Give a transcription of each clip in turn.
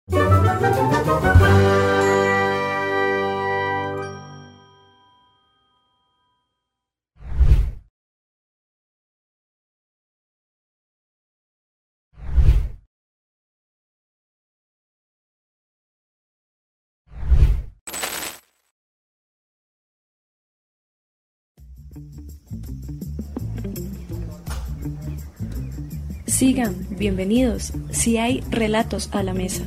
Sigan, bienvenidos, si hay relatos a la mesa.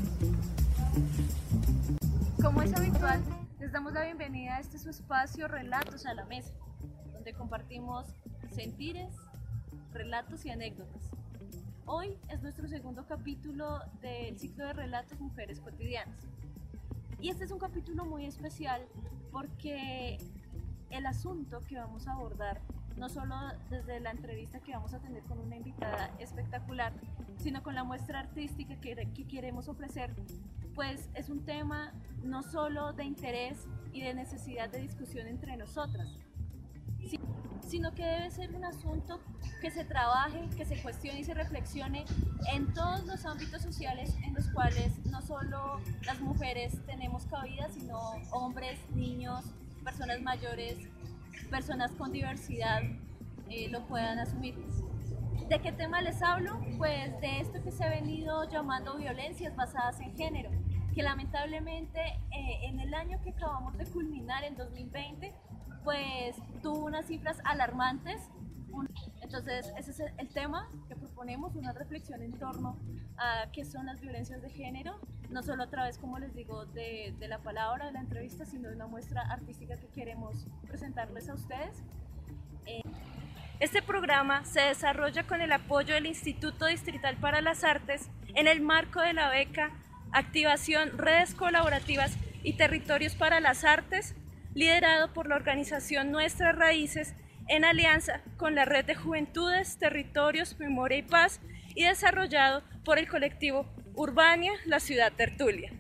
Como es habitual, les damos la bienvenida a este su espacio Relatos a la Mesa, donde compartimos sentires, relatos y anécdotas. Hoy es nuestro segundo capítulo del ciclo de relatos Mujeres Cotidianas. Y este es un capítulo muy especial porque el asunto que vamos a abordar, no solo desde la entrevista que vamos a tener con una invitada espectacular, sino con la muestra artística que queremos ofrecer, pues es un tema no solo de interés y de necesidad de discusión entre nosotras, sino que debe ser un asunto que se trabaje, que se cuestione y se reflexione en todos los ámbitos sociales en los cuales no solo las mujeres tenemos cabida, sino hombres, niños, personas mayores, personas con diversidad lo puedan asumir. ¿De qué tema les hablo? Pues de esto que se ha venido llamando violencias basadas en género, que lamentablemente en el año que acabamos de culminar, en 2020, pues tuvo unas cifras alarmantes. Entonces ese es el tema que proponemos, una reflexión en torno a qué son las violencias de género, no solo a través, como les digo, de la palabra, de la entrevista, sino de una muestra artística que queremos presentarles a ustedes. Este programa se desarrolla con el apoyo del Instituto Distrital para las Artes en el marco de la beca Activación Redes Colaborativas y Territorios para las Artes, liderado por la organización Nuestras Raíces, en alianza con la Red de Juventudes, Territorios, Memoria y Paz, y desarrollado por el colectivo Urbania, la Ciudad Tertulia.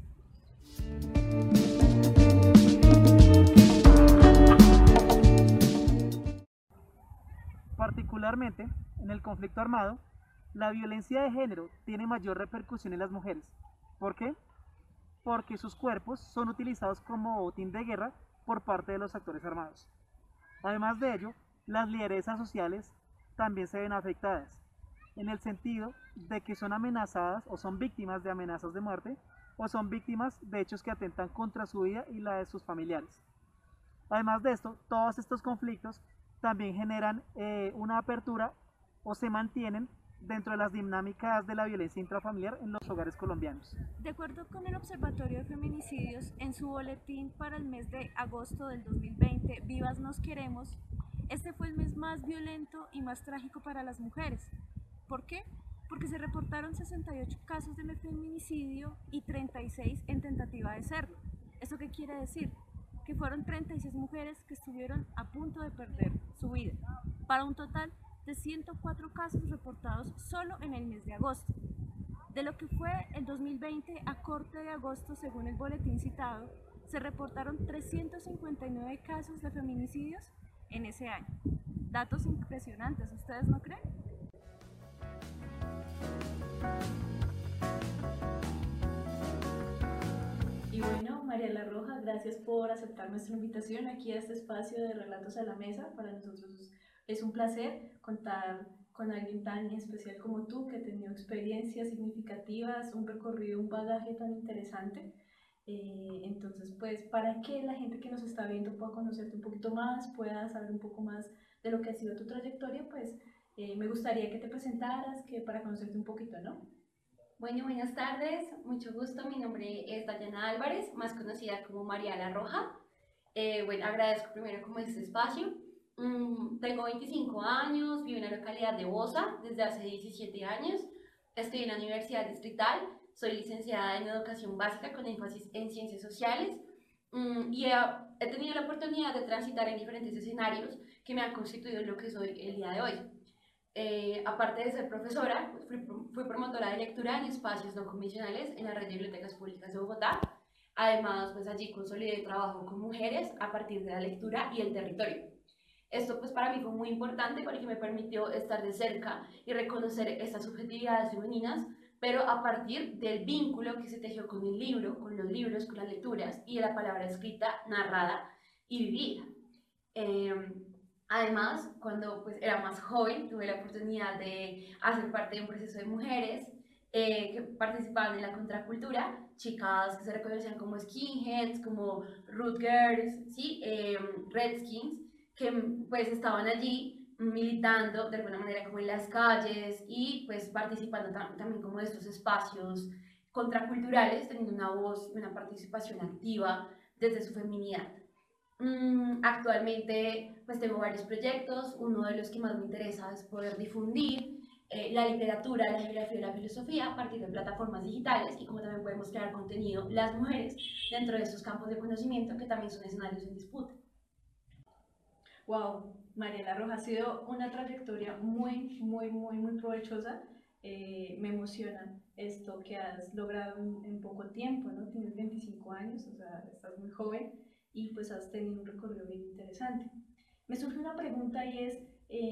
Particularmente, en el conflicto armado, la violencia de género tiene mayor repercusión en las mujeres. ¿Por qué? Porque sus cuerpos son utilizados como botín de guerra por parte de los actores armados. Además de ello, las lideresas sociales también se ven afectadas, en el sentido de que son amenazadas o son víctimas de amenazas de muerte o son víctimas de hechos que atentan contra su vida y la de sus familiares. Además de esto, todos estos conflictos también generan una apertura o se mantienen dentro de las dinámicas de la violencia intrafamiliar en los hogares colombianos. De acuerdo con el Observatorio de Feminicidios, en su boletín para el mes de agosto del 2020, Vivas Nos Queremos, este fue el mes más violento y más trágico para las mujeres. ¿Por qué? Porque se reportaron 68 casos de feminicidio y 36 en tentativa de serlo. ¿Eso qué quiere decir? Que fueron 36 mujeres que estuvieron a punto de perder su vida, para un total de 104 casos reportados solo en el mes de agosto. De lo que fue el 2020 a corte de agosto, según el boletín citado, se reportaron 359 casos de feminicidios en ese año. Datos impresionantes, ¿ustedes no creen? Y bueno, Mariela Roja, gracias por aceptar nuestra invitación aquí a este espacio de Relatos a la Mesa. Para nosotros es un placer contar con alguien tan especial como tú, que ha tenido experiencias significativas, un recorrido, un bagaje tan interesante. Entonces, pues, para que la gente que nos está viendo pueda conocerte un poquito más, pueda saber un poco más de lo que ha sido tu trayectoria, pues me gustaría que te presentaras, que para conocerte un poquito, ¿no? Bueno, buenas tardes, mucho gusto. Mi nombre es Dayana Álvarez, más conocida como Mariela Roja. Bueno, agradezco primero como este espacio. Tengo 25 años, vivo en la localidad de Bosa desde hace 17 años. Estoy en la Universidad Distrital, soy licenciada en Educación Básica con énfasis en Ciencias Sociales y he tenido la oportunidad de transitar en diferentes escenarios que me han constituido lo que soy el día de hoy. Aparte de ser profesora, fui promotora de lectura en espacios no convencionales en la red de bibliotecas públicas de Bogotá. Además, pues allí consolidé el trabajo con mujeres a partir de la lectura y el territorio. Esto pues para mí fue muy importante porque me permitió estar de cerca y reconocer estas subjetividades femeninas pero a partir del vínculo que se tejió con el libro, con los libros, con las lecturas y de la palabra escrita, narrada y vivida. Además, cuando pues, era más joven, tuve la oportunidad de hacer parte de un proceso de mujeres que participaban en la contracultura, chicas que se reconocían como skinheads, como root girls, ¿sí? Redskins, que pues estaban allí militando de alguna manera como en las calles y pues participando también como de estos espacios contraculturales, teniendo una voz y una participación activa desde su feminidad. Actualmente pues tengo varios proyectos, uno de los que más me interesa es poder difundir la literatura, la geografía y la filosofía a partir de plataformas digitales y como también podemos crear contenido las mujeres dentro de estos campos de conocimiento que también son escenarios en disputa. Wow, Mariela Roja, ha sido una trayectoria muy provechosa. Me emociona esto que has logrado en poco tiempo, ¿no? Tienes 25 años, o sea, estás muy joven y pues has tenido un recorrido bien interesante. Me surge una pregunta y es,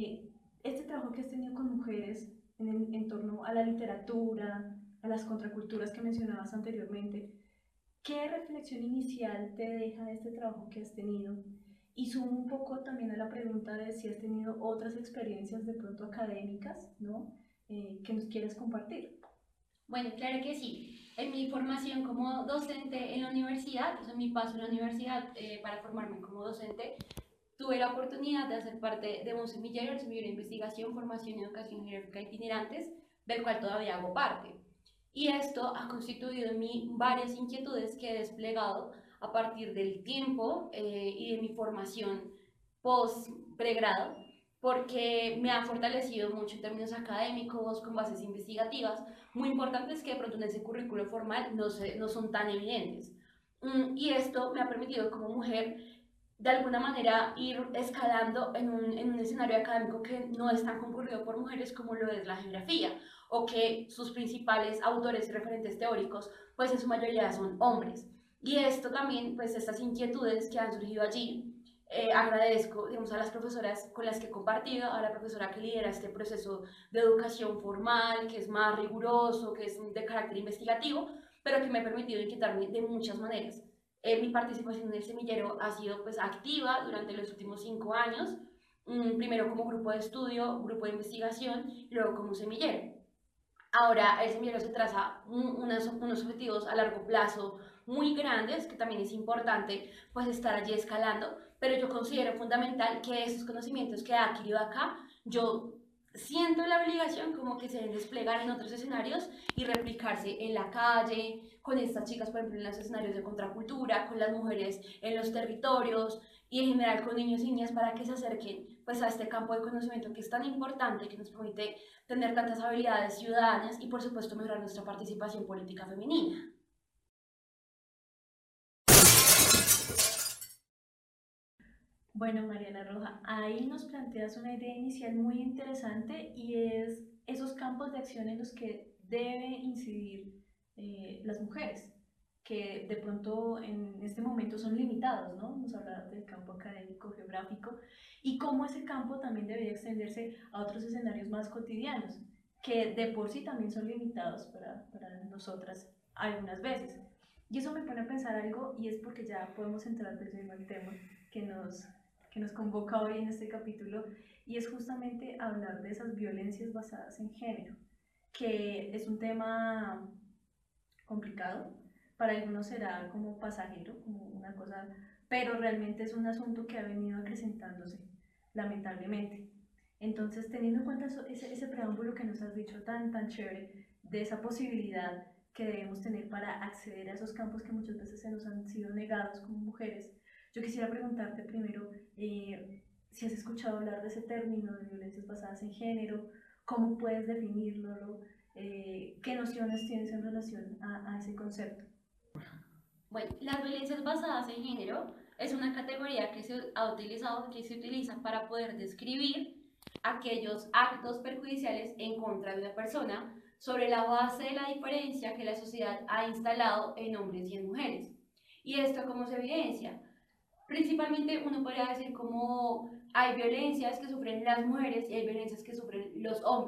este trabajo que has tenido con mujeres en torno a la literatura, a las contraculturas que mencionabas anteriormente, ¿qué reflexión inicial te deja este trabajo que has tenido? Y sumo un poco también a la pregunta de si has tenido otras experiencias de pronto académicas, ¿no? Que nos quieras compartir. Bueno, claro que sí. En mi formación como docente en la universidad, o sea, en mi paso en la universidad para formarme como docente, tuve la oportunidad de hacer parte de un semillero, el semillero de investigación, formación y educación geográfica itinerantes, del cual todavía hago parte. Y esto ha constituido en mí varias inquietudes que he desplegado a partir del tiempo y de mi formación post-pregrado, porque me ha fortalecido mucho en términos académicos, con bases investigativas, muy importantes que de pronto en ese currículo formal no son tan evidentes. Y esto me ha permitido como mujer de alguna manera ir escalando en un escenario académico que no es tan concurrido por mujeres como lo es la geografía, o que sus principales autores y referentes teóricos, pues en su mayoría son hombres. Y esto también, pues estas inquietudes que han surgido allí, agradezco, digamos, a las profesoras con las que he compartido, a la profesora que lidera este proceso de educación formal, que es más riguroso, que es de carácter investigativo, pero que me ha permitido inquietarme de muchas maneras. Mi participación en el semillero ha sido pues activa durante los últimos 5 años, primero como grupo de estudio, grupo de investigación, y luego como semillero. Ahora el semillero se traza unos objetivos a largo plazo muy grandes, que también es importante pues estar allí escalando, pero yo considero fundamental que esos conocimientos que he adquirido acá, yo siento la obligación como que se deben desplegar en otros escenarios y replicarse en la calle, con estas chicas, por ejemplo, en los escenarios de contracultura, con las mujeres en los territorios y en general con niños y niñas para que se acerquen pues a este campo de conocimiento que es tan importante, que nos permite tener tantas habilidades ciudadanas y por supuesto mejorar nuestra participación política femenina. Bueno, Mariela Roja, ahí nos planteas una idea inicial muy interesante y es esos campos de acción en los que deben incidir las mujeres, que de pronto en este momento son limitados, ¿no? Nos hablabas del campo académico, geográfico, y cómo ese campo también debería extenderse a otros escenarios más cotidianos, que de por sí también son limitados para nosotras algunas veces. Y eso me pone a pensar algo, y es porque ya podemos entrar de lleno al tema que nos convoca hoy en este capítulo, y es justamente hablar de esas violencias basadas en género, que es un tema complicado, para algunos será como pasajero, como una cosa, pero realmente es un asunto que ha venido acrecentándose, lamentablemente. Entonces, teniendo en cuenta ese preámbulo que nos has dicho tan chévere, de esa posibilidad que debemos tener para acceder a esos campos que muchas veces se nos han sido negados como mujeres, yo quisiera preguntarte primero si has escuchado hablar de ese término de violencias basadas en género, cómo puedes definirlo, qué nociones tienes en relación a ese concepto. Bueno, las violencias basadas en género es una categoría que se ha utilizado, que se utiliza para poder describir aquellos actos perjudiciales en contra de una persona sobre la base de la diferencia que la sociedad ha instalado en hombres y en mujeres. ¿Y esto cómo se evidencia? Principalmente uno podría decir como hay violencias que sufren las mujeres y hay violencias que sufren los hombres,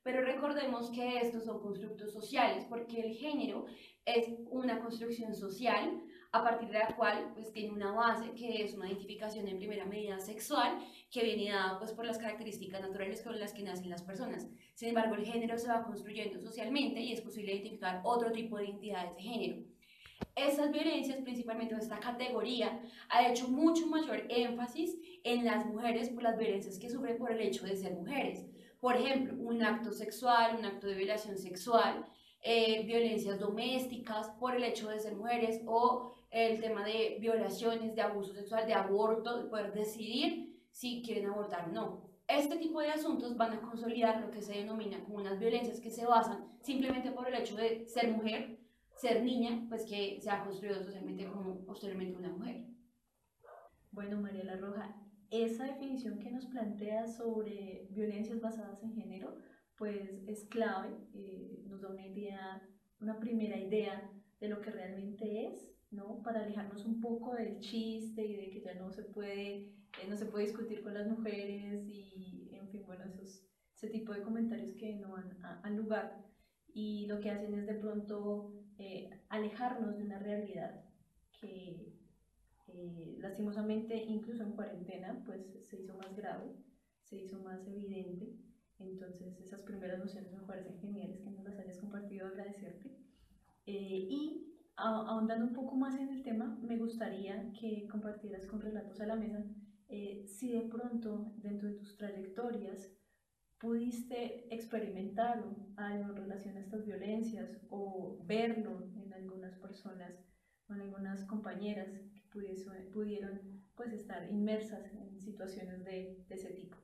Pero recordemos que estos son constructos sociales, porque el género es una construcción social a partir de la cual pues tiene una base que es una identificación en primera medida sexual que viene dada pues por las características naturales con las que nacen las personas. Sin embargo, el género se va construyendo socialmente y es posible identificar otro tipo de identidades de género. Estas violencias, principalmente esta categoría, ha hecho mucho mayor énfasis en las mujeres por las violencias que sufren por el hecho de ser mujeres. Por ejemplo, un acto sexual, un acto de violación sexual, violencias domésticas por el hecho de ser mujeres o el tema de violaciones, de abuso sexual, de aborto, de poder decidir si quieren abortar o no. Este tipo de asuntos van a consolidar lo que se denomina como unas violencias que se basan simplemente por el hecho de ser mujer, ser niña, pues que se ha construido socialmente como posteriormente una mujer. Bueno, Mariela Roja, esa definición que nos plantea sobre violencias basadas en género, pues es clave, nos da una idea, una primera idea de lo que realmente es, ¿no? Para alejarnos un poco del chiste y de que ya no se puede discutir con las mujeres y, en fin, bueno, ese tipo de comentarios que no van al lugar y lo que hacen es de pronto alejarnos de una realidad que lastimosamente incluso en cuarentena pues se hizo más grave, se hizo más evidente. Entonces esas primeras nociones me parecen geniales que nos las hayas compartido, agradecerte. Y ahondando un poco más en el tema, me gustaría que compartieras con Relatos a la Mesa si de pronto dentro de tus trayectorias pudiste experimentar algo en relación a estas violencias o verlo en algunas personas o en algunas compañeras que pudieron pues estar inmersas en situaciones de ese tipo.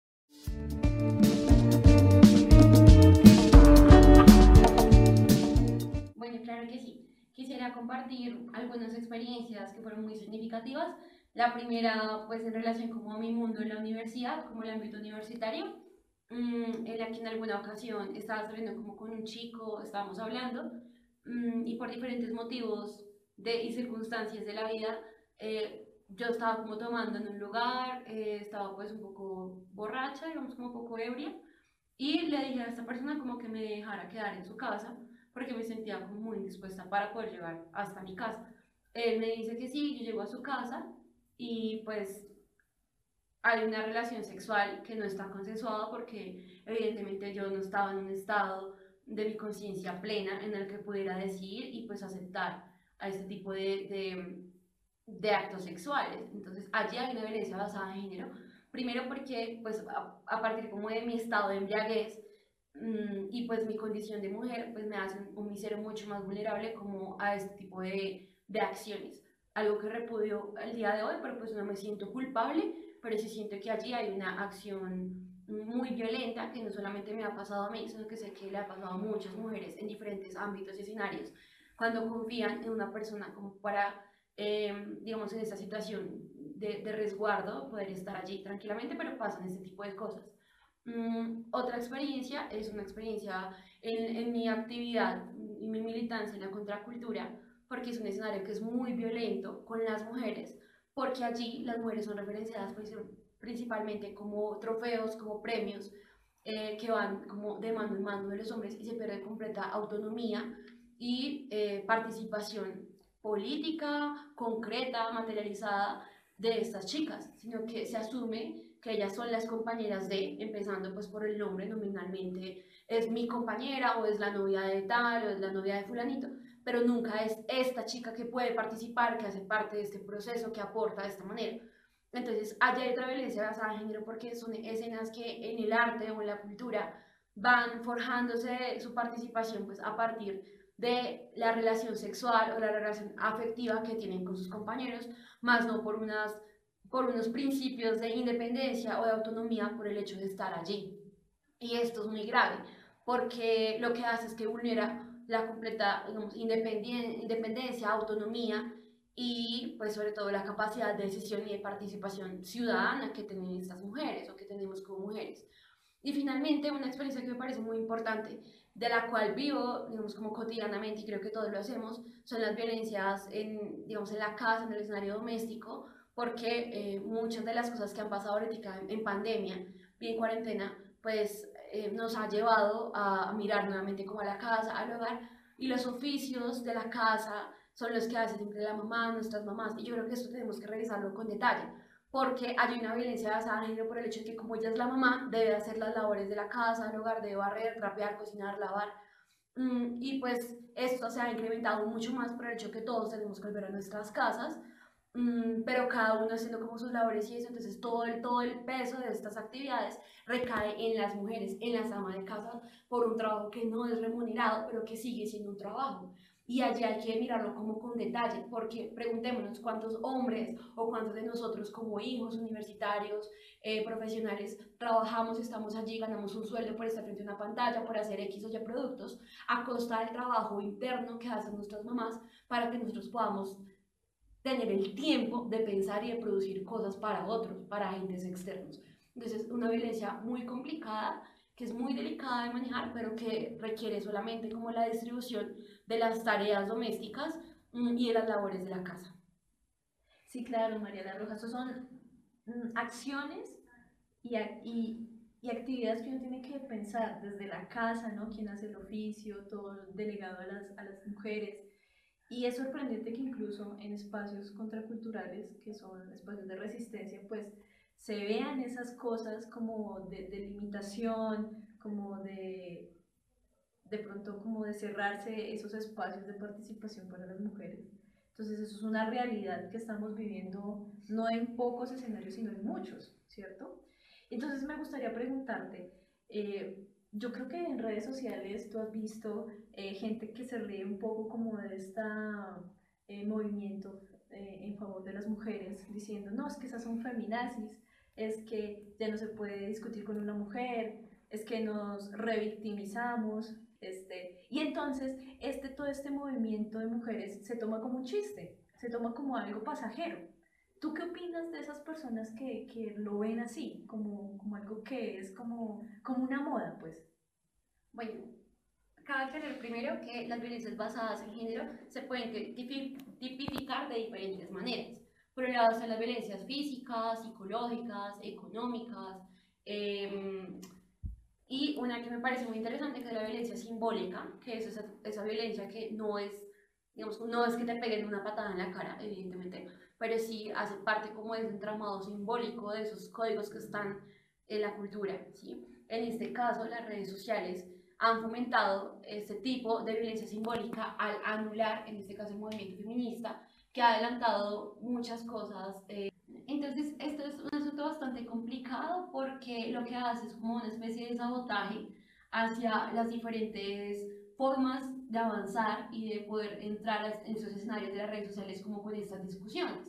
Bueno, claro que sí. Quisiera compartir algunas experiencias que fueron muy significativas. La primera, pues en relación como a mi mundo en la universidad, como el ámbito universitario, en la que en alguna ocasión estaba saliendo como con un chico, estábamos hablando, y por diferentes motivos y circunstancias de la vida, yo estaba como tomando en un lugar, estaba pues un poco borracha, digamos como un poco ebria, y le dije a esta persona como que me dejara quedar en su casa, porque me sentía como muy indispuesta para poder llegar hasta mi casa. Él me dice que sí, yo llego a su casa y pues hay una relación sexual que no está consensuada porque evidentemente yo no estaba en un estado de mi conciencia plena en el que pudiera decir y pues aceptar a este tipo de actos sexuales. Entonces allí hay una violencia basada en género, primero porque pues a partir como de mi estado de embriaguez y pues mi condición de mujer pues me hace un ser mucho más vulnerable como a este tipo de acciones. Algo que repudio el día de hoy, pero pues no me siento culpable, pero sí siento que allí hay una acción muy violenta que no solamente me ha pasado a mí, sino que sé que le ha pasado a muchas mujeres en diferentes ámbitos y escenarios, cuando confían en una persona como para, digamos, en esta situación de resguardo, poder estar allí tranquilamente, pero pasan este tipo de cosas. Otra experiencia es una experiencia en mi actividad y mi militancia en la contracultura, porque es un escenario que es muy violento con las mujeres, porque allí las mujeres son referenciadas principalmente como trofeos, como premios, que van como de mano en mano de los hombres y se pierde completa autonomía y participación política, concreta, materializada de estas chicas, sino que se asume que ellas son las compañeras de, empezando pues por el nombre nominalmente, es mi compañera o es la novia de tal o es la novia de fulanito, pero nunca es esta chica que puede participar, que hace parte de este proceso, que aporta de esta manera. Entonces, allá hay otra violencia basada en género porque son escenas que en el arte o en la cultura van forjándose su participación pues a partir de la relación sexual o la relación afectiva que tienen con sus compañeros, más no por unos principios de independencia o de autonomía por el hecho de estar allí. Y esto es muy grave, porque lo que hace es que vulnera la completa, digamos, independencia, autonomía y pues sobre todo la capacidad de decisión y de participación ciudadana que tienen estas mujeres o que tenemos como mujeres. Y finalmente, una experiencia que me parece muy importante, de la cual vivo, digamos, como cotidianamente, y creo que todos lo hacemos, son las violencias digamos, en la casa, en el escenario doméstico, porque muchas de las cosas que han pasado ahorita en pandemia y en cuarentena, pues nos ha llevado a mirar nuevamente como a la casa, al hogar, y los oficios de la casa son los que hace siempre la mamá, nuestras mamás, y yo creo que esto tenemos que revisarlo con detalle, porque hay una violencia basada en género por el hecho de que como ella es la mamá, debe hacer las labores de la casa, del hogar, debe barrer, trapear, cocinar, lavar, y pues esto se ha incrementado mucho más por el hecho que todos tenemos que volver a nuestras casas, pero cada uno haciendo como sus labores y eso, entonces todo el peso de estas actividades recae en las mujeres, en las amas de casa, por un trabajo que no es remunerado, pero que sigue siendo un trabajo. Y allí hay que mirarlo como con detalle, porque preguntémonos cuántos hombres o cuántos de nosotros como hijos universitarios, profesionales, trabajamos, estamos allí, ganamos un sueldo por estar frente a una pantalla, por hacer X o Y productos, a costa del trabajo interno que hacen nuestras mamás para que nosotros podamos tener el tiempo de pensar y de producir cosas para otros, para agentes externos. Entonces, una violencia muy complicada, que es muy delicada de manejar, pero que requiere solamente como la distribución de las tareas domésticas y de las labores de la casa. Sí, claro, Mariela Rojas, eso son acciones y actividades que uno tiene que pensar desde la casa, ¿no? Quién hace el oficio, todo delegado a las mujeres. Y es sorprendente que incluso en espacios contraculturales, que son espacios de resistencia, pues se vean esas cosas como de limitación, como de pronto como de cerrarse esos espacios de participación para las mujeres. Entonces eso es una realidad que estamos viviendo no en pocos escenarios, sino en muchos, ¿cierto? Entonces me gustaría preguntarte, yo creo que en redes sociales tú has visto gente que se ríe un poco como de este movimiento en favor de las mujeres, diciendo, no, es que esas son feminazis, es que ya no se puede discutir con una mujer, es que nos revictimizamos, y entonces todo este movimiento de mujeres se toma como un chiste, se toma como algo pasajero. ¿Tú qué opinas de esas personas que lo ven así, como algo que es como una moda, pues? Bueno, cabe aclarar primero que las violencias basadas en género se pueden tipificar de diferentes maneras. Por un lado están las violencias físicas, psicológicas, económicas, y una que me parece muy interesante que es la violencia simbólica, que es esa violencia que no es, digamos, no es que te peguen una patada en la cara, evidentemente, pero sí hace parte como de ese entramado simbólico, de esos códigos que están en la cultura, ¿sí? En este caso, las redes sociales han fomentado este tipo de violencia simbólica al anular, en este caso, el movimiento feminista, que ha adelantado muchas cosas. Entonces, esto es un asunto bastante complicado porque lo que hace es como una especie de sabotaje hacia las diferentes formas de avanzar y de poder entrar en esos escenarios de las redes sociales como con estas discusiones.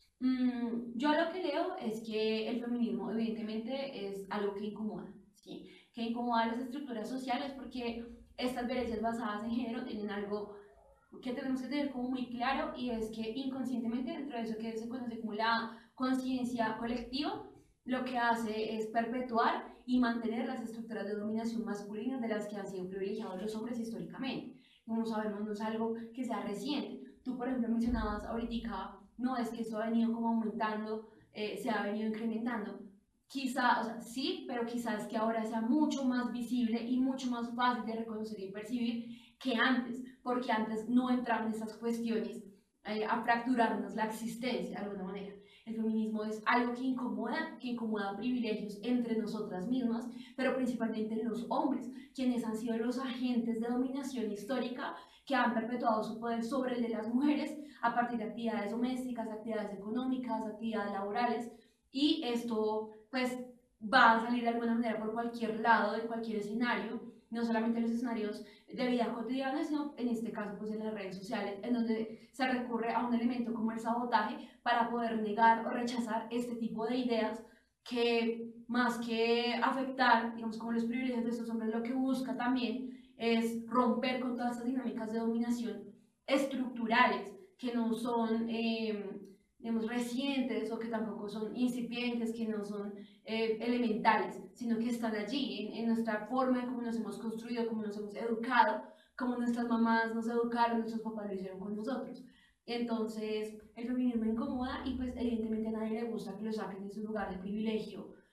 Yo lo que leo es que el feminismo evidentemente es algo que incomoda, ¿sí? Que incomoda las estructuras sociales porque estas violencias basadas en género tienen algo que tenemos que tener como muy claro y es que inconscientemente dentro de eso que se conoce como la conciencia colectiva, lo que hace es perpetuar y mantener las estructuras de dominación masculina de las que han sido privilegiados los hombres históricamente. Como sabemos, no es algo que sea reciente. Tú, por ejemplo, mencionabas ahorita, no, es que esto ha venido como aumentando, se ha venido incrementando. Quizá, o sea, sí, pero quizás que ahora sea mucho más visible y mucho más fácil de reconocer y percibir que antes, porque antes no entraban esas cuestiones a fracturarnos la existencia de alguna manera. El feminismo es algo que incomoda privilegios entre nosotras mismas, pero principalmente en los hombres, quienes han sido los agentes de dominación histórica que han perpetuado su poder sobre el de las mujeres a partir de actividades domésticas, actividades económicas, actividades laborales, y esto pues va a salir de alguna manera por cualquier lado, en cualquier escenario, no solamente en los escenarios de vida cotidiana, sino en este caso pues en las redes sociales, en donde se recurre a un elemento como el sabotaje para poder negar o rechazar este tipo de ideas que más que afectar, digamos, como los privilegios de estos hombres, lo que busca también es romper con todas estas dinámicas de dominación estructurales que no son, digamos, recientes o que tampoco son incipientes, que no son elementales, sino que están allí en nuestra forma de cómo nos hemos construido, cómo nos hemos educado, cómo nuestras mamás nos educaron, nuestros papás lo hicieron con nosotros. Entonces, el feminismo incomoda y pues evidentemente a nadie le gusta que lo saquen de su lugar de privilegio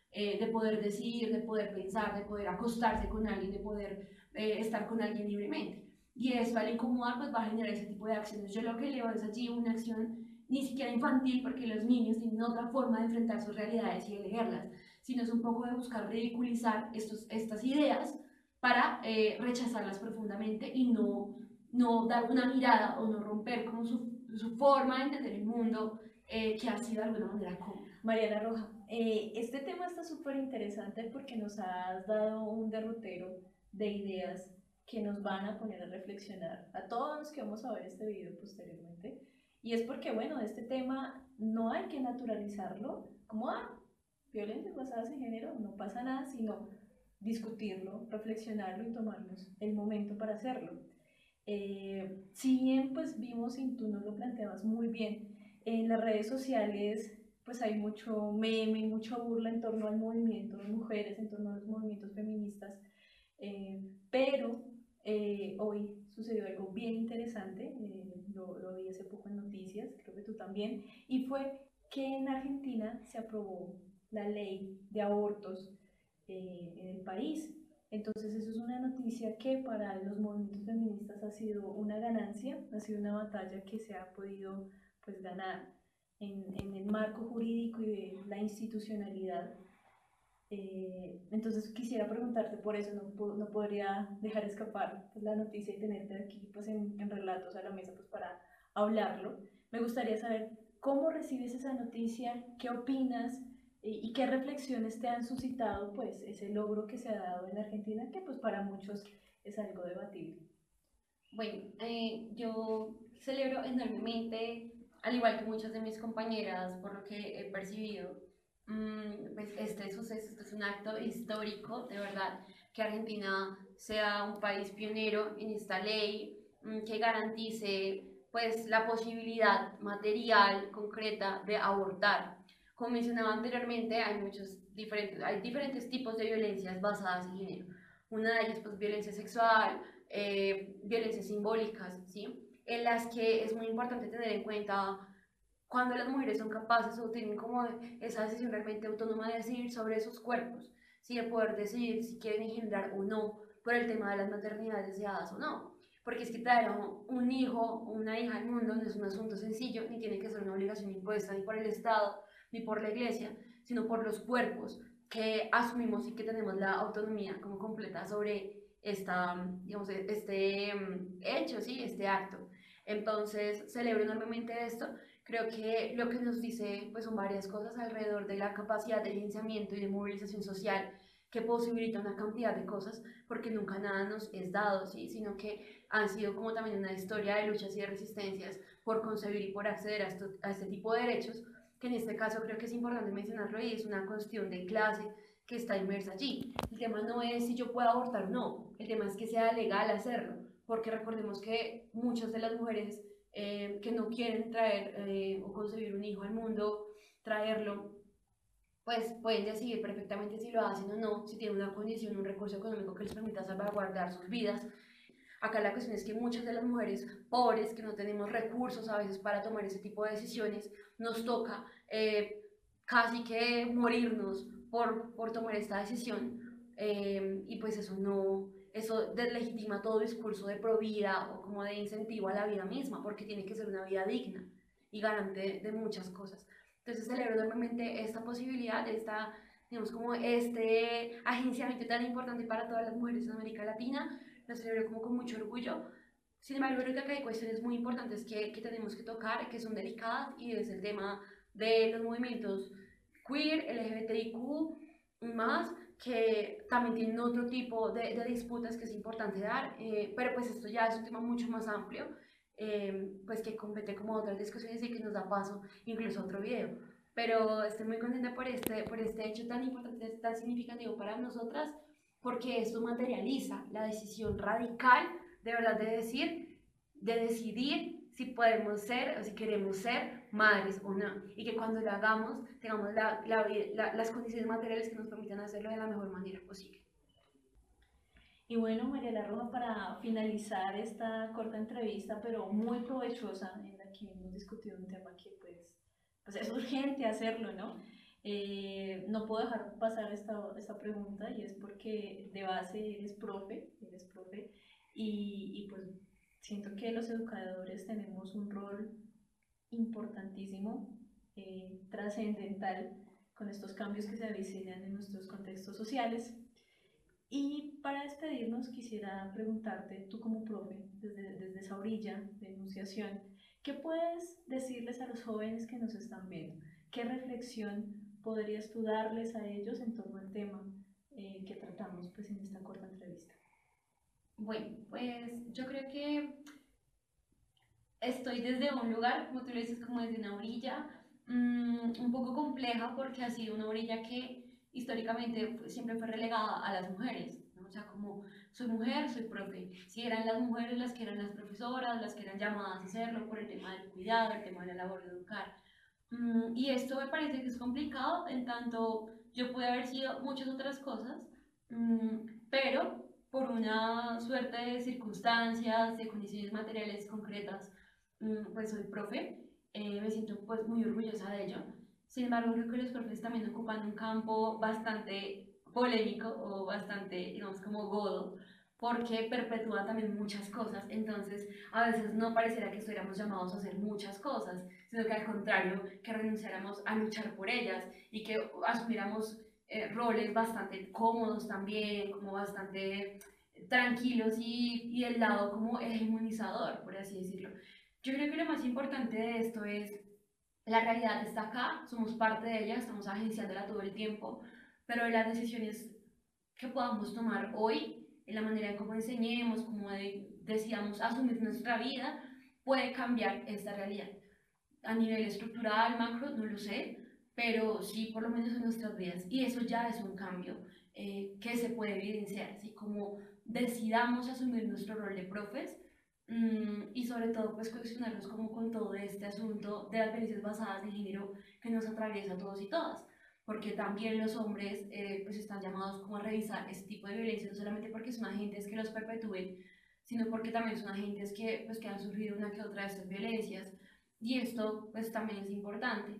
de poder decidir, de poder pensar, de poder acostarse con alguien, de poder estar con alguien libremente. Y esto al incomodar pues va a generar ese tipo de acciones. Yo lo que leo es allí una acción ni siquiera infantil, porque los niños tienen otra forma de enfrentar sus realidades y de leerlas, sino es un poco de buscar ridiculizar estas ideas para rechazarlas profundamente y no dar una mirada o no romper como su forma de entender el mundo, que ha sido de alguna manera cómoda. Mariana Roja, este tema está súper interesante porque nos has dado un derrotero de ideas que nos van a poner a reflexionar a todos los que vamos a ver este video posteriormente. Y es porque, bueno, este tema no hay que naturalizarlo como, violencias basadas en género, no pasa nada, sino discutirlo, reflexionarlo y tomarnos el momento para hacerlo. Si bien pues vimos y tú nos lo planteabas muy bien, en las redes sociales pues hay mucho meme y mucha burla en torno al movimiento de mujeres, en torno a los movimientos feministas, pero hoy sucedió algo bien interesante, lo vi hace poco en noticias, creo que tú también, y fue que en Argentina se aprobó la ley de abortos en el país. Entonces eso es una noticia que para los movimientos feministas ha sido una ganancia, ha sido una batalla que se ha podido pues ganar en el marco jurídico y de la institucionalidad. Entonces quisiera preguntarte por eso, no podría dejar escapar pues, la noticia y tenerte aquí pues, en Relatos a la Mesa pues, para hablarlo. Me gustaría saber cómo recibes esa noticia, qué opinas y qué reflexiones te han suscitado pues, ese logro que se ha dado en Argentina, que pues, para muchos es algo debatible. Bueno, yo celebro enormemente, al igual que muchas de mis compañeras, por lo que he percibido, pues este suceso, este es un acto histórico, de verdad, que Argentina sea un país pionero en esta ley, que garantice pues la posibilidad material, concreta, de abortar. Como mencionaba anteriormente, hay diferentes tipos de violencias basadas en género. Una de ellas, pues, violencia sexual, violencias simbólicas, ¿sí? En las que es muy importante tener en cuenta cuando las mujeres son capaces o tienen como esa decisión realmente autónoma de decidir sobre sus cuerpos, ¿sí? De poder decidir si quieren engendrar o no, por el tema de las maternidades deseadas o no. Porque es que traer un hijo o una hija al mundo no es un asunto sencillo, ni tiene que ser una obligación impuesta ni por el Estado ni por la Iglesia, sino por los cuerpos que asumimos y que tenemos la autonomía como completa sobre digamos, este hecho, ¿sí? Este acto. Entonces, celebro enormemente esto. Creo que lo que nos dice pues, son varias cosas alrededor de la capacidad de licenciamiento y de movilización social que posibilita una cantidad de cosas, porque nunca nada nos es dado, ¿sí? Sino que han sido como también una historia de luchas y de resistencias por concebir y por acceder a este tipo de derechos, que en este caso creo que es importante mencionarlo y es una cuestión de clase que está inmersa allí. El tema no es si yo puedo abortar o no, el tema es que sea legal hacerlo, porque recordemos que muchas de las mujeres que no quieren traer o concebir un hijo al mundo, traerlo, pues pueden decidir perfectamente si lo hacen o no, si tienen una condición, un recurso económico que les permita salvaguardar sus vidas. Acá la cuestión es que muchas de las mujeres pobres, que no tenemos recursos a veces para tomar ese tipo de decisiones, nos toca casi que morirnos por tomar esta decisión, y pues eso deslegitima todo discurso de provida o como de incentivo a la vida misma, porque tiene que ser una vida digna y garante de muchas cosas. Entonces celebro enormemente esta posibilidad, digamos, como este agenciamiento tan importante para todas las mujeres en América Latina. Lo celebro como con mucho orgullo. Sin embargo, creo que hay cuestiones muy importantes que tenemos que tocar, que son delicadas, y es el tema de los movimientos queer, LGBTIQ+, que también tienen otro tipo de disputas que es importante dar, pero pues esto ya es un tema mucho más amplio, pues que compete como otras discusiones y que nos da paso incluso a otro video. Pero estoy muy contenta por este hecho tan importante, tan significativo para nosotras, porque esto materializa la decisión radical, de verdad, de decidir si podemos ser o si queremos ser madres o no, y que cuando lo hagamos tengamos las condiciones materiales que nos permitan hacerlo de la mejor manera posible. Y bueno, Mariela Roja, para finalizar esta corta entrevista, pero muy provechosa, en la que hemos discutido un tema que pues es urgente hacerlo, ¿no? No puedo dejar pasar esta pregunta y es porque de base eres profe y pues siento que los educadores tenemos un rol importantísimo, trascendental con estos cambios que se avecinan en nuestros contextos sociales. Y para despedirnos quisiera preguntarte, tú como profe, desde esa orilla de enunciación, ¿qué puedes decirles a los jóvenes que nos están viendo? ¿Qué reflexión podrías tú darles a ellos en torno al tema que tratamos pues, en esta corta entrevista? Bueno, pues yo creo que estoy desde un lugar, como tú lo dices, como desde una orilla, un poco compleja porque ha sido una orilla que históricamente siempre fue relegada a las mujeres, ¿no? O sea, como soy mujer, soy profe. Si eran las mujeres las que eran las profesoras, las que eran llamadas a hacerlo por el tema del cuidado, el tema de la labor de educar. Y esto me parece que es complicado, en tanto yo pude haber sido muchas otras cosas, pero por una suerte de circunstancias, de condiciones materiales concretas, pues soy profe, me siento pues muy orgullosa de ello. Sin embargo, creo que los profes también ocupan un campo bastante polémico o bastante, digamos, como godo, porque perpetúan también muchas cosas. Entonces, a veces no pareciera que estuviéramos llamados a hacer muchas cosas, sino que al contrario, que renunciáramos a luchar por ellas y que asumiéramos roles bastante cómodos también, como bastante tranquilos y del lado como hegemonizador, por así decirlo. Yo creo que lo más importante de esto es la realidad está acá, somos parte de ella, estamos agenciándola todo el tiempo, pero las decisiones que podamos tomar hoy, en la manera en cómo enseñemos, cómo decidamos asumir nuestra vida, puede cambiar esta realidad. A nivel estructural, macro, no lo sé, pero sí por lo menos en nuestras vidas. Y eso ya es un cambio que se puede evidenciar, así como decidamos asumir nuestro rol de profes y sobre todo pues cuestionarnos como con todo este asunto de las violencias basadas en género que nos atraviesa a todos y todas, porque también los hombres pues están llamados como a revisar este tipo de violencia, no solamente porque son agentes que los perpetúen, sino porque también son agentes que, pues, que han sufrido una que otra de estas violencias, y esto pues también es importante.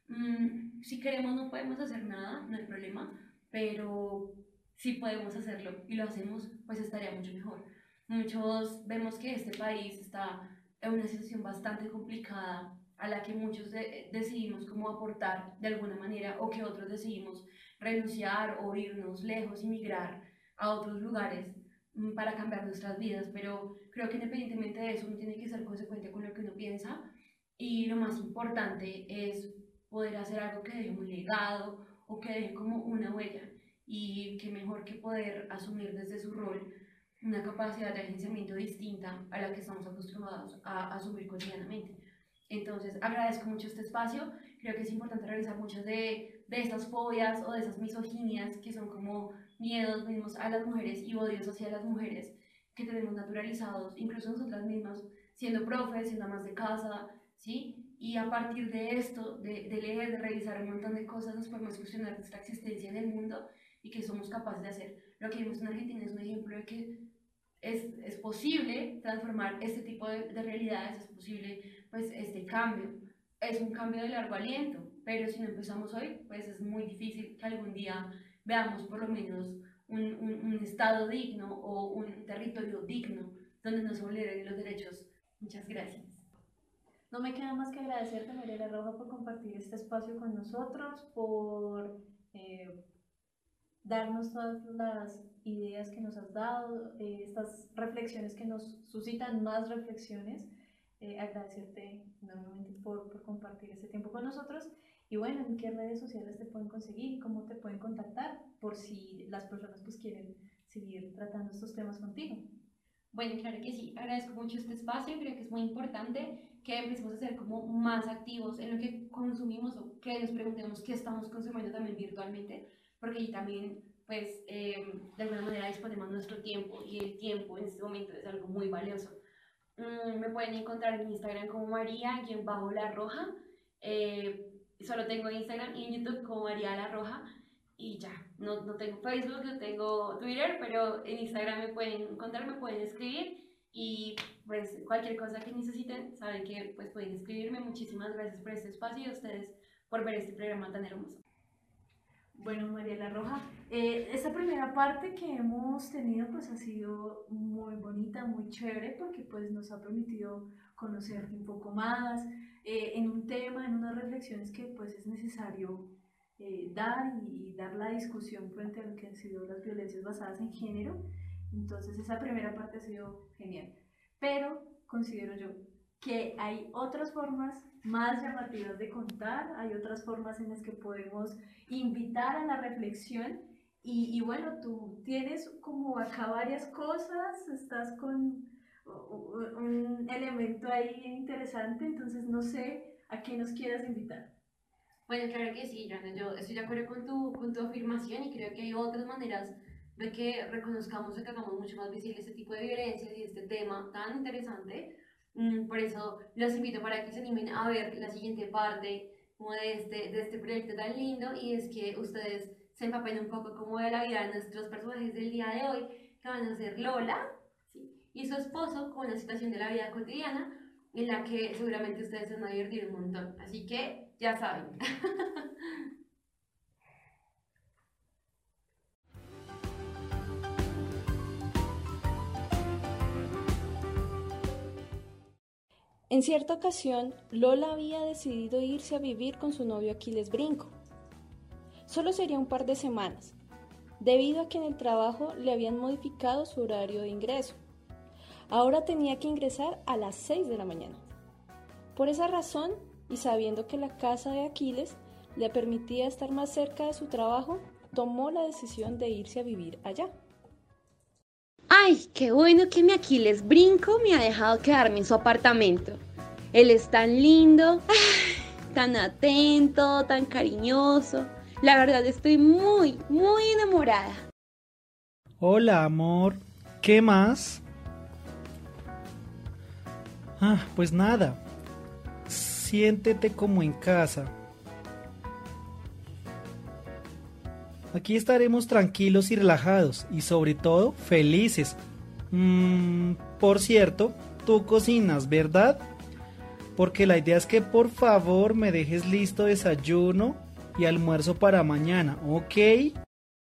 Si queremos no podemos hacer nada, no hay problema, pero si podemos hacerlo y lo hacemos, pues estaría mucho mejor. Muchos vemos que este país está en una situación bastante complicada a la que muchos decidimos como aportar de alguna manera o que otros decidimos renunciar o irnos lejos y migrar a otros lugares para cambiar nuestras vidas, pero creo que independientemente de eso uno tiene que ser consecuente con lo que uno piensa y lo más importante es poder hacer algo que deje un legado o que deje como una huella y qué mejor que poder asumir desde su rol una capacidad de agenciamiento distinta a la que estamos acostumbrados a asumir cotidianamente. Entonces, agradezco mucho este espacio. Creo que es importante revisar muchas de estas fobias o de esas misoginias que son como miedos mismos a las mujeres y odios hacia las mujeres que tenemos naturalizados, incluso nosotras mismas, siendo profes, siendo amas de casa, ¿sí? Y a partir de esto, de leer, de revisar un montón de cosas, nos podemos cuestionar nuestra existencia en el mundo y qué somos capaces de hacer. Lo que vimos en Argentina es un ejemplo de que es posible transformar este tipo de realidades, es posible pues este cambio. Es un cambio de largo aliento, pero si no empezamos hoy, pues es muy difícil que algún día veamos por lo menos un estado digno o un territorio digno donde no se vulneren los derechos. Muchas gracias. No me queda más que agradecerte, Mariela Roja, por compartir este espacio con nosotros, por darnos todas las ideas que nos has dado, estas reflexiones que nos suscitan más reflexiones. Agradecerte enormemente por compartir este tiempo con nosotros. Y bueno, ¿en qué redes sociales te pueden conseguir? ¿Cómo te pueden contactar? Por si las personas pues quieren seguir tratando estos temas contigo. Bueno, claro que sí, agradezco mucho este espacio, creo que es muy importante que empecemos a ser como más activos en lo que consumimos o que nos preguntemos qué estamos consumiendo también virtualmente, porque ahí también, pues, de alguna manera disponemos nuestro tiempo y el tiempo en este momento es algo muy valioso. Me pueden encontrar en Instagram como María-La Roja, solo tengo Instagram y en YouTube como María La Roja y ya, no tengo Facebook, no tengo Twitter, pero en Instagram me pueden encontrar, me pueden escribir y pues cualquier cosa que necesiten, saben que pues pueden escribirme. Muchísimas gracias por este espacio y a ustedes por ver este programa tan hermoso. Bueno, Mariela Roja, esta primera parte que hemos tenido pues ha sido muy bonita, muy chévere porque pues nos ha permitido conocerte un poco más en un tema, en unas reflexiones que pues es necesario dar y dar la discusión frente a lo que han sido las violencias basadas en género. Entonces esa primera parte ha sido genial, pero considero yo que hay otras formas más llamativas de contar, hay otras formas en las que podemos invitar a la reflexión y bueno, tú tienes como acá varias cosas, estás con un elemento ahí interesante, entonces no sé a qué nos quieras invitar. Bueno, claro que sí, Joana, yo estoy de acuerdo con tu afirmación y creo que hay otras maneras de que reconozcamos o que hagamos mucho más visible este tipo de violencias y este tema tan interesante. Por eso los invito para que se animen a ver la siguiente parte como de este proyecto tan lindo, y es que ustedes se empapen un poco como de la vida de nuestros personajes del día de hoy, que van a ser Lola, ¿sí?, y su esposo, con una situación de la vida cotidiana en la que seguramente ustedes se van a divertir un montón. Así que ya saben. En cierta ocasión, Lola había decidido irse a vivir con su novio Aquiles Brinco. Solo sería un par de semanas, debido a que en el trabajo le habían modificado su horario de ingreso. Ahora tenía que ingresar a las 6 de la mañana. Por esa razón, y sabiendo que la casa de Aquiles le permitía estar más cerca de su trabajo, tomó la decisión de irse a vivir allá. Ay, qué bueno que mi Aquiles Brinco me ha dejado quedarme en su apartamento. Él es tan lindo, tan atento, tan cariñoso. La verdad estoy muy, muy enamorada. Hola, amor. ¿Qué más? Pues nada. Siéntete como en casa. Aquí estaremos tranquilos y relajados y sobre todo felices. Por cierto, tú cocinas, ¿verdad? Porque la idea es que por favor me dejes listo desayuno y almuerzo para mañana, ¿ok?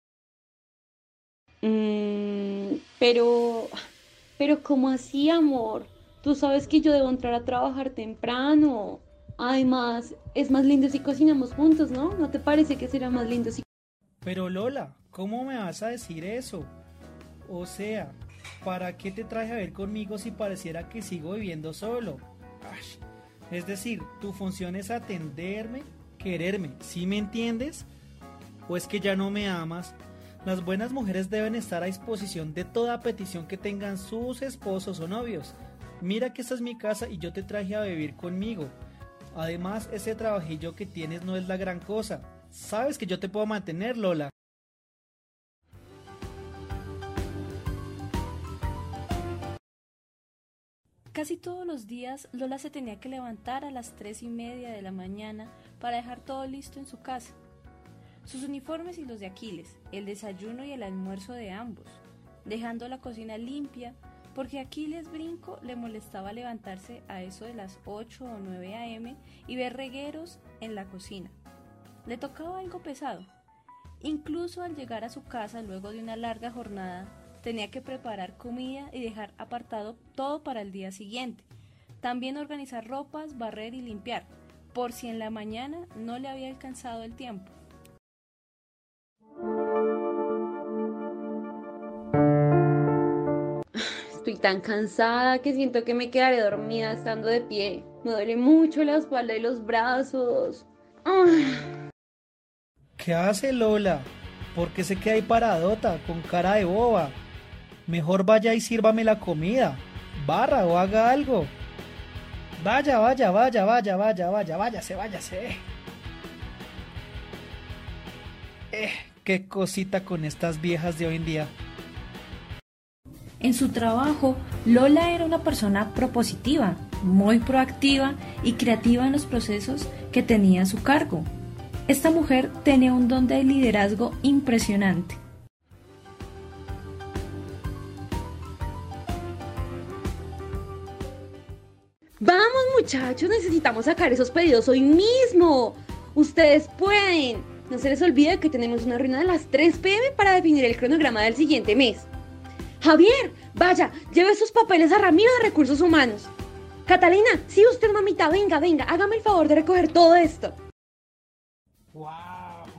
Pero ¿cómo así, amor? Tú sabes que yo debo entrar a trabajar temprano. Además, es más lindo si cocinamos juntos, ¿no? ¿No te parece que será más lindo si... Pero Lola, ¿cómo me vas a decir eso? O sea, ¿para qué te traes a ver conmigo si pareciera que sigo viviendo solo? Es decir, tu función es atenderme, quererme, ¿sí me entiendes? ¿O es que ya no me amas? Las buenas mujeres deben estar a disposición de toda petición que tengan sus esposos o novios. Mira que esta es mi casa y yo te traje a vivir conmigo. Además, ese trabajillo que tienes no es la gran cosa. Sabes que yo te puedo mantener, Lola. Casi todos los días Lola se tenía que levantar a las 3:30 de la mañana para dejar todo listo en su casa. Sus uniformes y los de Aquiles, el desayuno y el almuerzo de ambos, dejando la cocina limpia, porque a Aquiles Brinco le molestaba levantarse a eso de las 8 o 9 a.m. y ver regueros en la cocina. Le tocaba algo pesado. Incluso al llegar a su casa luego de una larga jornada, tenía que preparar comida y dejar apartado todo para el día siguiente. También organizar ropas, barrer y limpiar, por si en la mañana no le había alcanzado el tiempo. Estoy tan cansada que siento que me quedaré dormida estando de pie. Me duele mucho la espalda y los brazos. ¿Qué hace, Lola? ¿Por qué se queda ahí paradota, con cara de boba? Mejor vaya y sírvame la comida. Barra o haga algo. Váyase. Qué cosita con estas viejas de hoy en día. En su trabajo, Lola era una persona propositiva, muy proactiva y creativa en los procesos que tenía a su cargo. Esta mujer tenía un don de liderazgo impresionante. Vamos, muchachos, necesitamos sacar esos pedidos hoy mismo. Ustedes pueden. No se les olvide que tenemos una reunión a las 3 p.m. para definir el cronograma del siguiente mes. Javier, vaya, lleve sus papeles a Ramiro de Recursos Humanos. Catalina, sí, usted, mamita, venga, hágame el favor de recoger todo esto. ¡Wow!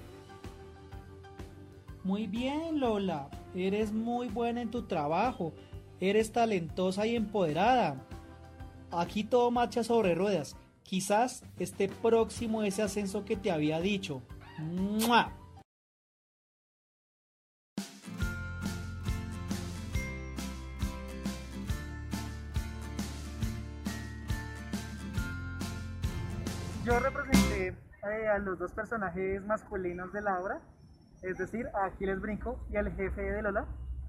Muy bien, Lola. Eres muy buena en tu trabajo. Eres talentosa y empoderada. Aquí todo marcha sobre ruedas. Quizás esté próximo ese ascenso que te había dicho. ¡Mua! Yo representé a los dos personajes masculinos de la obra, es decir, a Aquiles Brinco y al jefe de Lola.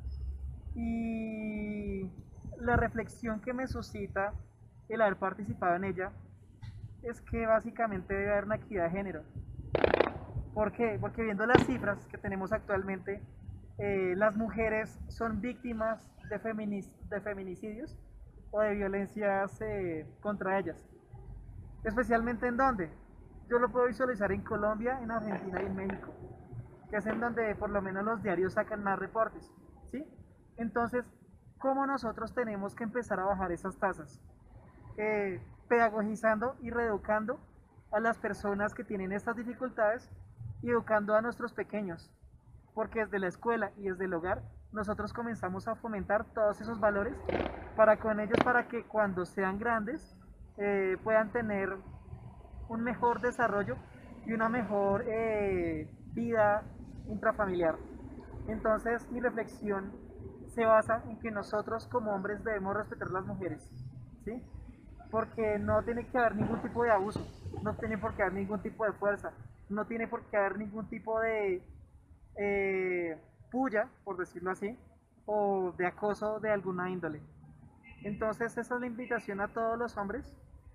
Y la reflexión que me suscita el haber participado en ella es que básicamente debe haber una equidad de género. ¿Por qué? Porque viendo las cifras que tenemos actualmente, las mujeres son víctimas de feminicidios o de violencias contra ellas. Especialmente en dónde. Yo lo puedo visualizar en Colombia, en Argentina y en México, que es en donde por lo menos los diarios sacan más reportes, ¿sí? Entonces, ¿cómo nosotros tenemos que empezar a bajar esas tasas? Pedagogizando y reeducando a las personas que tienen estas dificultades y educando a nuestros pequeños, porque desde la escuela y desde el hogar nosotros comenzamos a fomentar todos esos valores para con ellos, para que cuando sean grandes puedan tener un mejor desarrollo y una mejor vida intrafamiliar. Entonces mi reflexión se basa en que nosotros como hombres debemos respetar a las mujeres, ¿sí? Porque no tiene que haber ningún tipo de abuso, no tiene por qué haber ningún tipo de fuerza, no tiene por qué haber ningún tipo de puya, por decirlo así, o de acoso de alguna índole. Entonces esa es la invitación a todos los hombres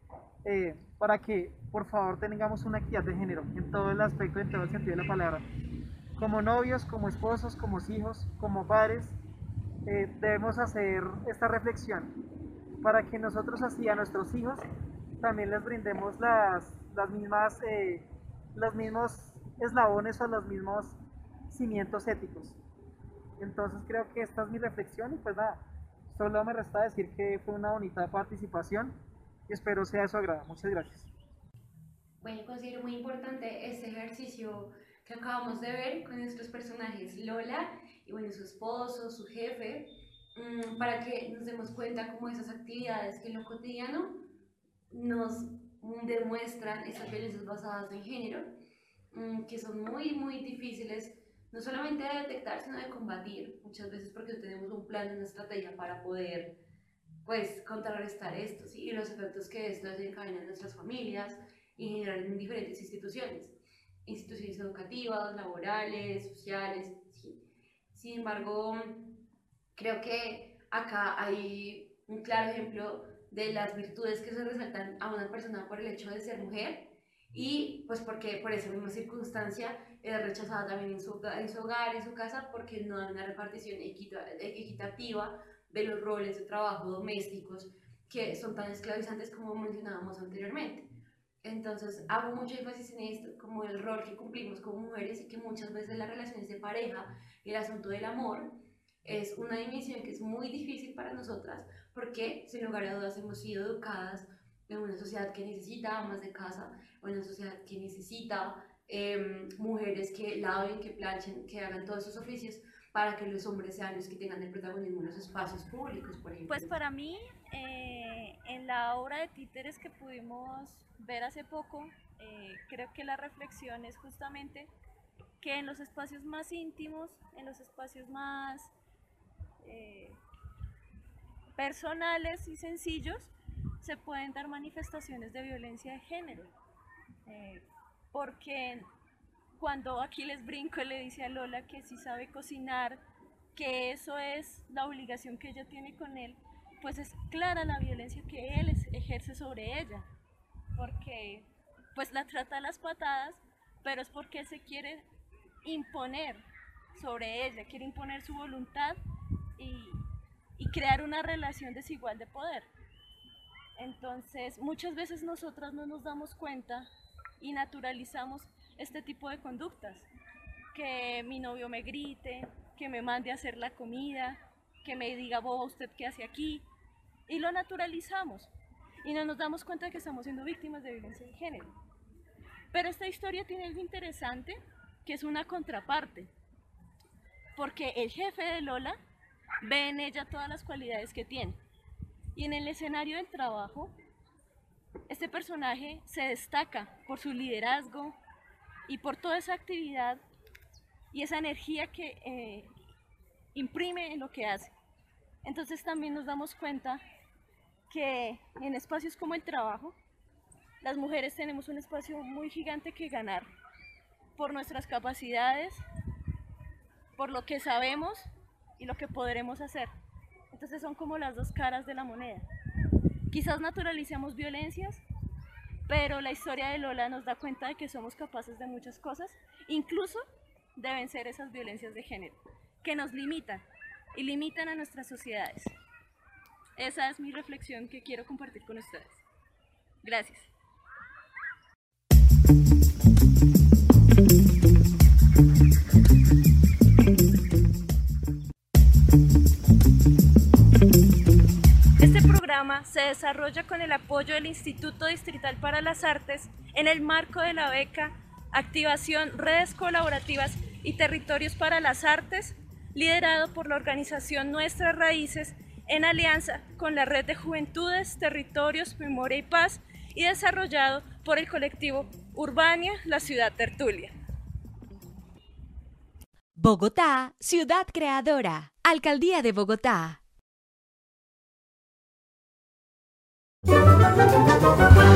para que por favor tengamos una equidad de género en todo el aspecto, en todo el sentido de la palabra. Como novios, como esposos, como hijos, como padres, debemos hacer esta reflexión para que nosotros así a nuestros hijos también les brindemos las mismas, los mismos eslabones o los mismos cimientos éticos. Entonces creo que esta es mi reflexión y pues nada, solo me resta decir que fue una bonita participación y espero sea de su agrado. Muchas gracias. Bueno, considero muy importante este ejercicio que acabamos de ver con nuestros personajes Lola y bueno, su esposo, su jefe, para que nos demos cuenta cómo esas actividades que en lo cotidiano nos demuestran estas violencias basadas en género, que son muy difíciles, no solamente de detectar, sino de combatir, muchas veces porque no tenemos un plan, una estrategia para poder pues contrarrestar esto, ¿sí? Y los efectos que esto desencadena en nuestras familias y generar en diferentes instituciones educativas, laborales, sociales, ¿sí? Sin embargo, creo que acá hay un claro ejemplo de las virtudes que se resaltan a una persona por el hecho de ser mujer y pues porque por esa misma circunstancia es rechazada también en su hogar, en su casa, porque no hay una repartición equitativa de los roles de trabajo domésticos que son tan esclavizantes como mencionábamos anteriormente. Entonces hago mucho énfasis en esto, como el rol que cumplimos como mujeres y que muchas veces las relaciones de pareja y el asunto del amor es una dimensión que es muy difícil para nosotras porque sin lugar a dudas hemos sido educadas en una sociedad que necesita amas de casa, en una sociedad que necesita mujeres que laven, que planchen, que hagan todos esos oficios para que los hombres sean los que tengan el protagonismo en los espacios públicos, por ejemplo. Pues para mí, en la obra de títeres que pudimos ver hace poco, creo que la reflexión es justamente que en los espacios más íntimos, en los espacios más personales y sencillos, se pueden dar manifestaciones de violencia de género. Porque cuando Aquiles Brinco le dice a Lola que sí sabe cocinar, que eso es la obligación que ella tiene con él, pues es clara la violencia que él ejerce sobre ella, porque pues la trata a las patadas, pero es porque él se quiere imponer sobre ella, quiere imponer su voluntad y crear una relación desigual de poder. Entonces muchas veces nosotras no nos damos cuenta y naturalizamos este tipo de conductas, que mi novio me grite, que me mande a hacer la comida, que me diga, boba, ¿usted qué hace aquí? Y lo naturalizamos y no nos damos cuenta de que estamos siendo víctimas de violencia de género. Pero esta historia tiene algo interesante, que es una contraparte, porque el jefe de Lola ve en ella todas las cualidades que tiene. Y en el escenario del trabajo, este personaje se destaca por su liderazgo y por toda esa actividad y esa energía que imprime en lo que hace. Entonces también nos damos cuenta que en espacios como el trabajo, las mujeres tenemos un espacio muy gigante que ganar por nuestras capacidades, por lo que sabemos y lo que podremos hacer. Entonces son como las dos caras de la moneda. Quizás naturalicemos violencias, pero la historia de Lola nos da cuenta de que somos capaces de muchas cosas, incluso de vencer esas violencias de género, que nos limitan y limitan a nuestras sociedades. Esa es mi reflexión que quiero compartir con ustedes. Gracias. Este programa se desarrolla con el apoyo del Instituto Distrital para las Artes en el marco de la beca Activación Redes Colaborativas y Territorios para las Artes, liderado por la organización Nuestras Raíces en alianza con la Red de Juventudes, Territorios, Memoria y Paz y desarrollado por el colectivo Urbania, la Ciudad Tertulia. Bogotá, ciudad creadora. Alcaldía de Bogotá.